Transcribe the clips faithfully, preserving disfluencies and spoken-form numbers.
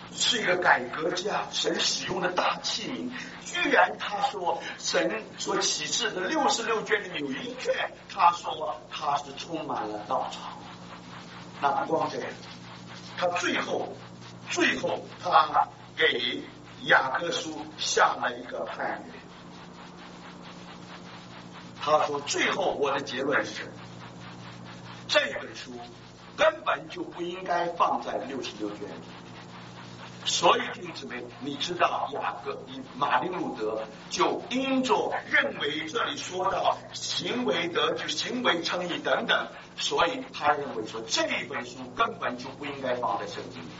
是一个改革家，神使用的大器皿，居然他说神所启示的六十六卷里面有一卷，他说他是充满了稻草。那不光这样，他最后最后他给雅各书下了一个判语，他说最后我的结论是，这本书根本就不应该放在六十六卷里。所以弟兄姊妹，你知道雅各马丁路德就因着认为这里说到行为得就行为称义等等，所以他认为说这本书根本就不应该放在圣经里。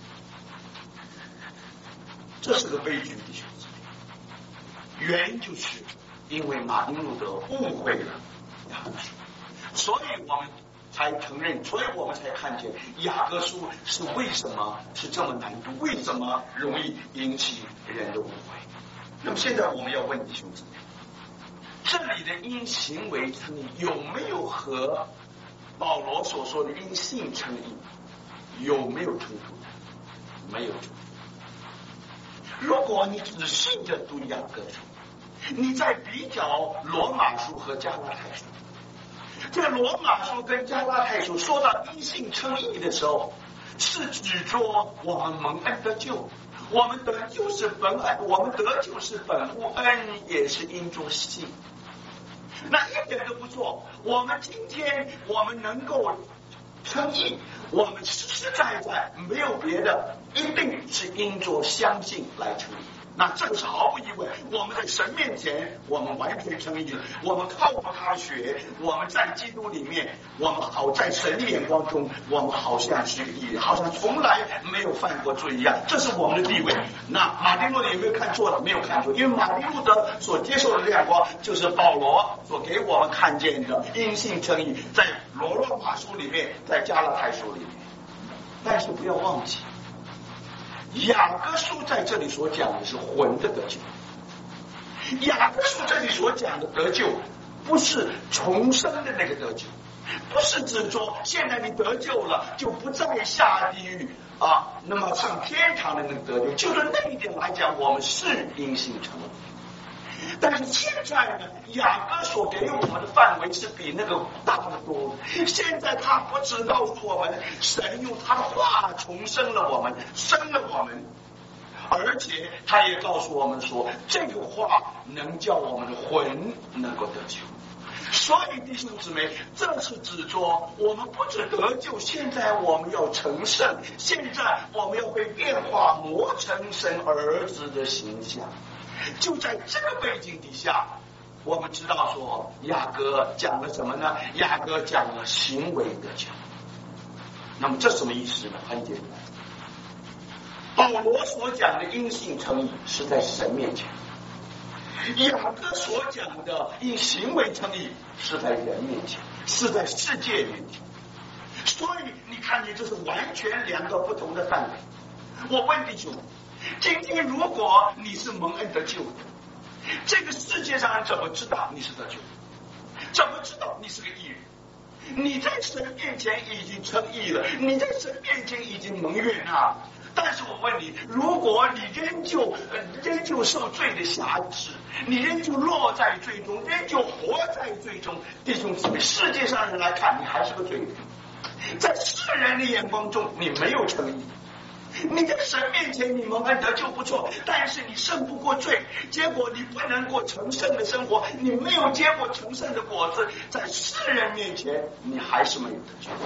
这是个悲剧，弟兄姊妹。原因就是因为马丁路德误会了雅各书，所以我们才承认，所以我们才看见雅各书是为什么是这么难读，为什么容易引起人的误会。那么现在我们要问弟兄姊妹，这里的因行为称义有没有和保罗所说的因信称义有没有冲突？没有冲突。如果你仔细的读雅各书，你再比较罗马书和加拉太书，在罗马书跟加拉太书说到因信称义的时候，是指着我们蒙恩得救，我们得救是本恩，我们得救是本乎恩，也是因着信。那一点都不错。我们今天我们能够称义，我们实实在在没有别的，一定是因着相信来称义。那这个是毫无疑问，我们在神面前我们完全称义了，我们靠着他的血，我们在基督里面，我们好在神的眼光中，我们好像是一个义人，好像从来没有犯过罪一样，这是我们的地位。那马丁路德有没有看错了？没有看错，因为马丁路德所接受的亮光就是保罗所给我们看见的因信称义，在罗罗马书里面，在加拉太书里面。但是不要忘记，雅各书在这里所讲的是魂的得救，雅各书这里所讲的得救不是重生的那个得救，不是指着现在你得救了就不再下地狱啊，那么上天堂的那个得救，就是那一点来讲，我们是因信称义。但是现在呢，雅各所给我们的范围是比那个大得多。现在他不只告诉我们神用他的话重生了我们，生了我们，而且他也告诉我们说这个话能叫我们的魂能够得救。所以弟兄姊妹，这是指着我们不只得救，现在我们要成圣，现在我们要被变化磨成神儿子的形象。就在这个背景底下，我们知道说雅各讲了什么呢？雅各讲了行为得救。那么这什么意思呢？很简单，保罗所讲的因信称义是在神面前，雅各所讲的因行为称义是在人面前，是在世界面前。所以你看见这是完全两个不同的范围。我问弟兄，今天如果你是蒙恩得救的，这个世界上人怎么知道你是得救的？怎么知道你是个义人？你在神面前已经称义了，你在神面前已经蒙悦纳。但是我问你，如果你仍旧、呃、仍旧受罪的辖制，你仍旧落在罪中，仍旧活在罪中，弟兄姊妹，世界上人来看你还是个罪人，在世人的眼光中你没有称义。你在神面前你蒙恩得救不错，但是你胜不过罪，结果你不能过成圣的生活，你没有结过成圣的果子，在世人面前你还是没有得救。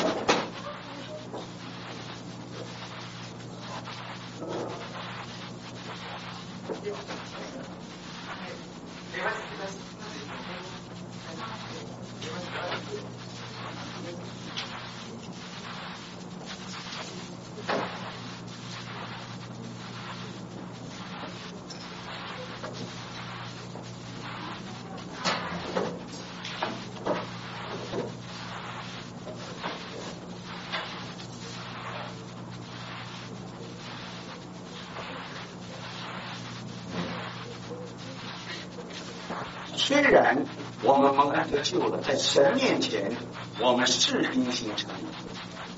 虽然我们蒙恩得救了，在神面前我们是因信称义，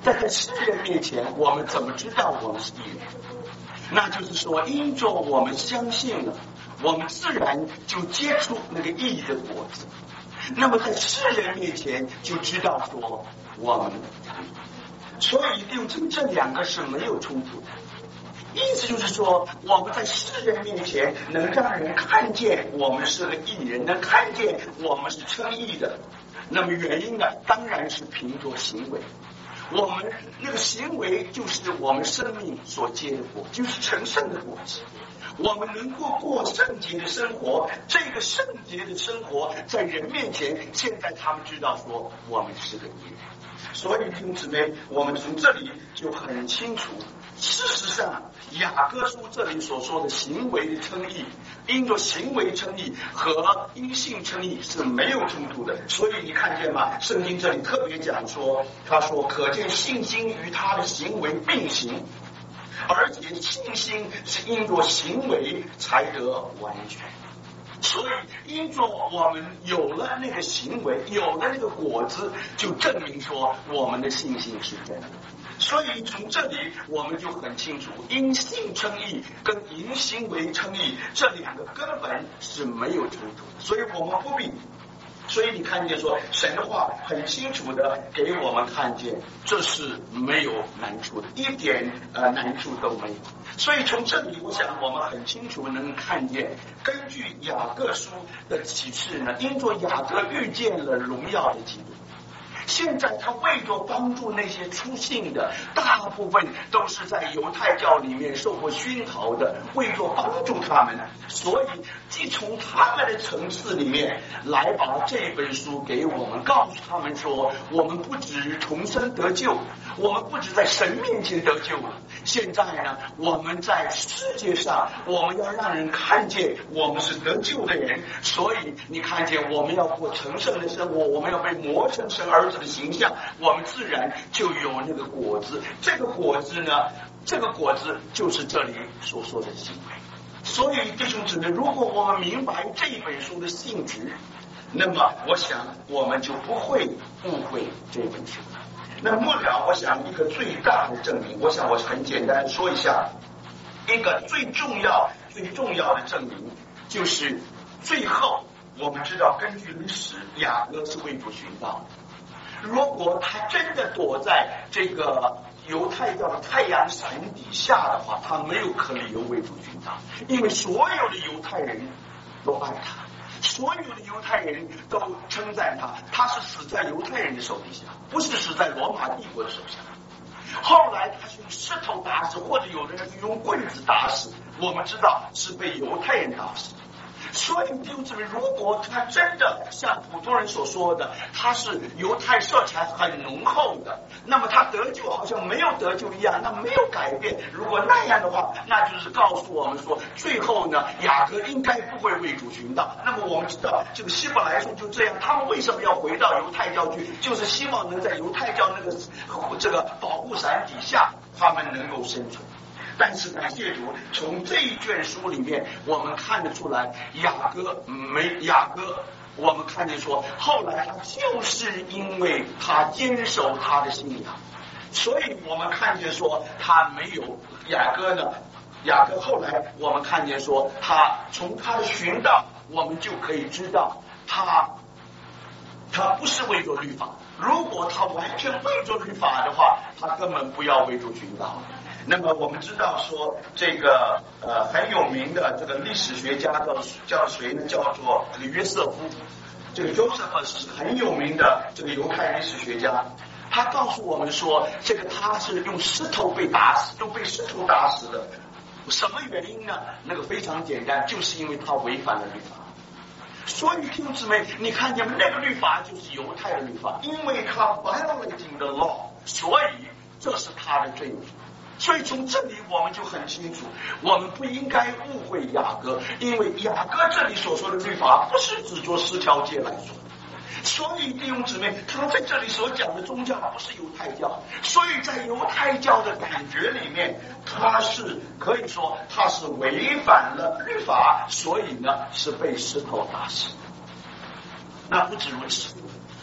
在这世人面前，我们怎么知道我们是义人？那就是说，因着我们相信了，我们自然就结出那个义的果子。那么在世人面前就知道说我们，所以就这这两个是没有冲突的。意思就是说，我们在世人面前能让人看见我们是个义人，能看见我们是称义的。那么原因呢，当然是凭着行为。我们那个行为就是我们生命所结的果，就是成圣的果子。我们能够过圣洁的生活，这个圣洁的生活在人面前，现在他们知道说我们是个义人。所以弟兄姊妹，我们从这里就很清楚，事实上雅各书这里所说的行为的称义，因着行为称义和因信称义是没有冲突的。所以你看见吗？圣经这里特别讲说，他说可见信心与他的行为并行，而且信心是因着行为才得完全。所以因着我们有了那个行为，有了那个果子，就证明说我们的信心是真的。所以从这里我们就很清楚，因信称义跟因行为称义这两个根本是没有冲突的，所以我们不必。所以你看见说神的话很清楚的给我们看见，这是没有难处的，一点呃难处都没有。所以从这里我想我们很清楚能看见，根据雅各书的启示呢，因着雅各遇见了荣耀的基督，现在他为着帮助那些出信的，大部分都是在犹太教里面受过熏陶的，为着帮助他们，所以既从他们的层次里面来把这本书给我们，告诉他们说，我们不只重生得救，我们不只在神面前得救了，现在呢，我们在世界上，我们要让人看见我们是得救的人，所以你看见我们要过成圣的生活，我们要被磨成神儿子的形象，我们自然就有那个果子。这个果子呢，这个果子就是这里所说的行为。所以弟兄姊妹，如果我们明白这本书的性质，那么我想我们就不会误会这本书。那末了，我想一个最大的证明，我想我很简单说一下，一个最重要最重要的证明，就是最后我们知道，根据历史，雅各是为主寻道的。如果他真的躲在这个犹太教的太阳伞底下的话，他没有可理由为主寻道，因为所有的犹太人都爱他，所有的犹太人都称赞他，他是死在犹太人的手底下，不是死在罗马帝国的手下。后来他是用石头打死，或者有的人是用棍子打死，我们知道是被犹太人打死。所以弟兄姊妹，如果他真的像普通人所说的，他是犹太色彩很浓厚的，那么他得救好像没有得救一样，那没有改变。如果那样的话，那就是告诉我们说，最后呢，雅各应该不会为主寻道。那么我们知道，这个希伯来书就这样，他们为什么要回到犹太教去？就是希望能在犹太教那个这个保护伞底下，他们能够生存。但是感谢主，从这一卷书里面，我们看得出来，雅各没雅各，我们看见说，后来他就是因为他坚守他的信仰，所以我们看见说他没有雅各呢。雅各后来我们看见说，他从他的寻道，我们就可以知道他他不是为着律法。如果他完全为着律法的话，他根本不要为着寻道。那么我们知道说，这个呃很有名的这个历史学家叫叫谁呢？叫做这个约瑟夫。这个 Joseph 是很有名的这个犹太历史学家。他告诉我们说，这个他是用石头被打死，用被石头打死的。什么原因呢？那个非常简单，就是因为他违反了律法。所以弟兄姊妹，你看见那个律法就是犹太的律法，因为他 violating the law， 所以这是他的罪名。所以从这里我们就很清楚，我们不应该误会雅各，因为雅各这里所说的律法不是只做十条诫来说。所以弟兄姊妹，他在这里所讲的宗教不是犹太教，所以在犹太教的感觉里面，他是可以说他是违反了律法，所以呢是被石头打死。那不止如此，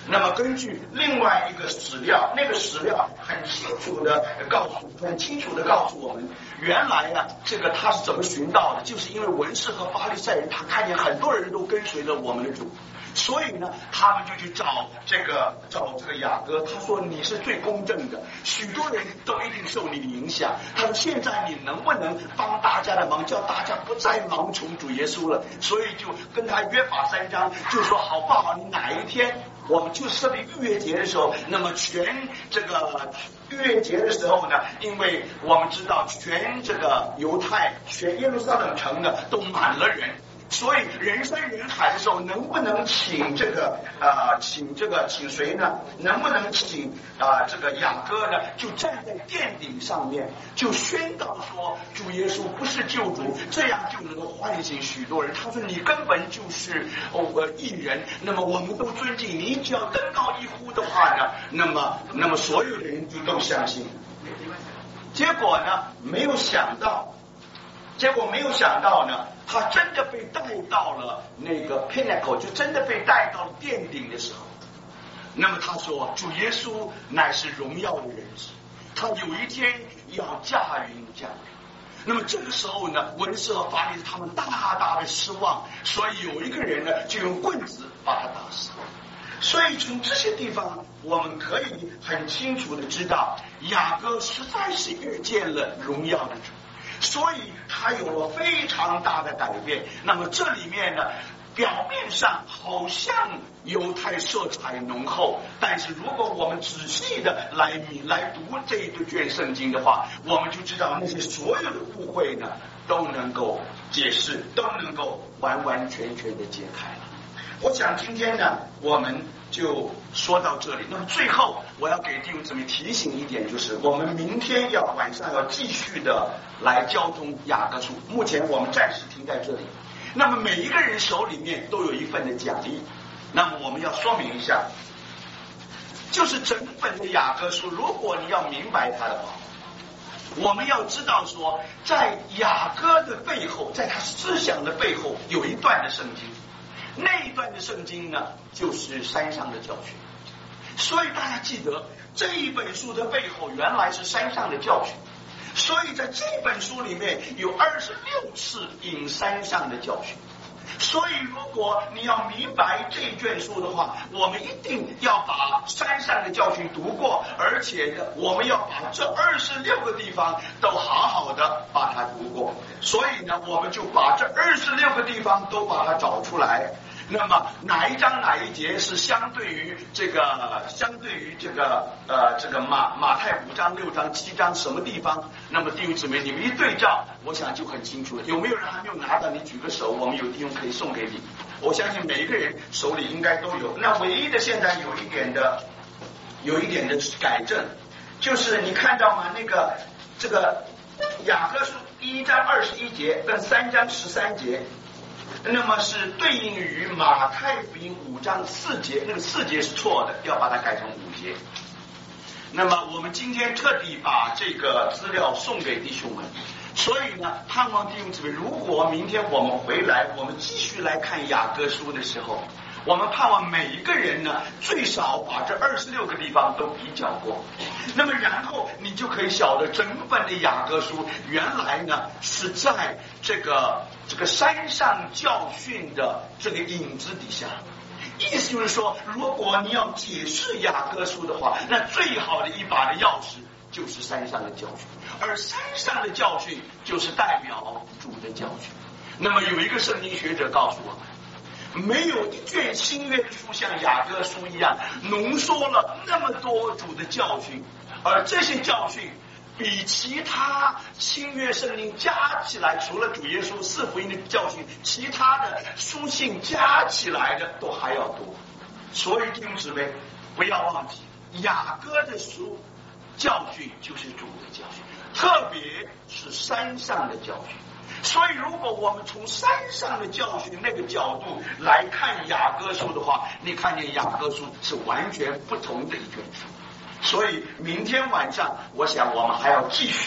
那么根据另外一个史料，那个史料很清楚的告诉，很清楚的告诉我们，原来啊，这个他是怎么寻到的？就是因为文士和法利赛人，他看见很多人都跟随着我们的主，所以呢，他们就去找这个找这个雅各，他说你是最公正的，许多人都一定受你的影响。他说现在你能不能帮大家的忙，叫大家不再盲从主耶稣了？所以就跟他约法三章，就说好不好？你哪一天？我们就设立逾越节的时候，那么全这个逾越节的时候呢，因为我们知道全这个犹太、全耶路撒冷城呢都满了人，所以人山人海的时候，能不能请这个呃请这个请谁呢？能不能请啊、呃、这个雅各呢？就站在殿顶上面，就宣告说主耶稣不是救主，这样就能够唤醒许多人。他说你根本就是哦呃义人，那么我们都尊敬你，只要登高一呼的话呢，那么那么所有的人就都相信。结果呢，没有想到，结果没有想到呢。他真的被带到了那个 pinnacle， 就真的被带到了殿顶的时候。那么他说，主耶稣乃是荣耀的人子，他有一天要驾云降临。那么这个时候呢，文士和法利赛他们大大的失望，所以有一个人呢就用棍子把他打死。所以从这些地方，我们可以很清楚的知道，雅各实在是遇见了荣耀的主。所以他有了非常大的改变。那么这里面呢，表面上好像犹太色彩浓厚，但是如果我们仔细的来来读这一卷圣经的话，我们就知道那些所有的误会呢，都能够解释，都能够完完全全的解开了。我想今天呢，我们就说到这里。那么最后我要给弟兄姊妹提醒一点，就是我们明天要晚上要继续的来交通雅各书。目前我们暂时停在这里。那么每一个人手里面都有一份的讲义。那么我们要说明一下，就是整本的雅各书，如果你要明白它的话，我们要知道说，在雅各的背后，在他思想的背后，有一段的圣经。那一段的圣经呢，就是山上的教训。所以大家记得，这一本书的背后原来是山上的教训。所以在这本书里面有二十六次引山上的教训。所以如果你要明白这卷书的话，我们一定要把山上的教训读过，而且呢，我们要把这二十六个地方都好好的把它读过。所以呢，我们就把这二十六个地方都把它找出来。那么哪一章哪一节是相对于这个相对于这个呃这个马马太五章六章七章什么地方？那么弟兄姊妹，你们一对照，我想就很清楚了。有没有人还没有拿到？你举个手，我们有弟兄可以送给你。我相信每一个人手里应该都有。那唯一的现在有一点的有一点的改正，就是你看到吗？那个这个雅各书第一章二十一节跟三章十三节。那么是对应于马太福音五章四节，那个四节是错的，要把它改成五节。那么我们今天特地把这个资料送给弟兄们，所以呢，盼望弟兄姊妹，如果明天我们回来，我们继续来看雅各书的时候，我们盼望每一个人呢，最少把这二十六个地方都比较过。那么然后你就可以晓得整本的雅各书原来呢是在这个这个山上教训的这个影子底下。意思就是说，如果你要解释雅各书的话，那最好的一把的钥匙就是山上的教训，而山上的教训就是代表主的教训。那么有一个圣经学者告诉我们，没有一卷新约的书像雅各书一样浓缩了那么多主的教训，而这些教训比其他新约圣经加起来，除了主耶稣四福音的教训，其他的书信加起来的都还要多。所以弟兄姊妹，不要忘记雅各的书教训就是主的教训，特别是山上的教训。所以如果我们从山上的教训那个角度来看雅各书的话，你看见雅各书是完全不同的一卷书。所以明天晚上我想我们还要继续这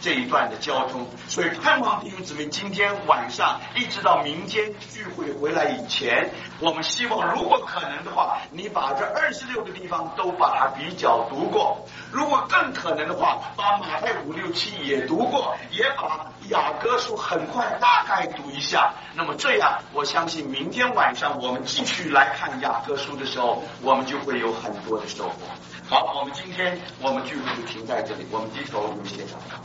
这一段的交通。所以盼望弟兄姊妹今天晚上一直到明天聚会回来以前，我们希望如果可能的话，你把这二十六个地方都把它比较读过，如果更可能的话，把马太五六七也读过，也把雅各书很快大概读一下。那么这样我相信明天晚上我们继续来看雅各书的时候，我们就会有很多的收获。好，我们今天我们聚会就停在这里，我们低头有些祷告。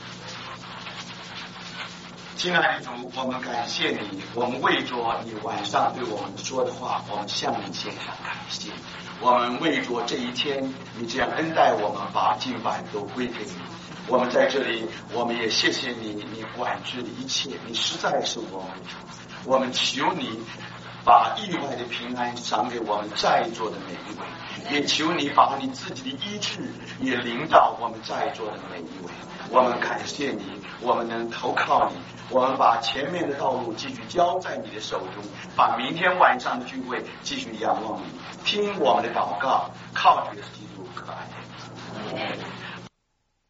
亲爱的主，我们感谢你，我们为着你晚上对我们说的话，我们向你献上感谢。我们为着这一天你这样恩待我们，把敬拜都归给你。我们在这里，我们也谢谢你，你管制一切，你实在是我们主。我们求你把意外的平安赏给我们在座的每一位，也求你把你自己的医治也临到我们在座的每一位。我们感谢你，我们能投靠你，我们把前面的道路继续交在你的手中，把明天晚上的聚会继续仰望你，听我们的祷告，靠主耶稣基督可爱的。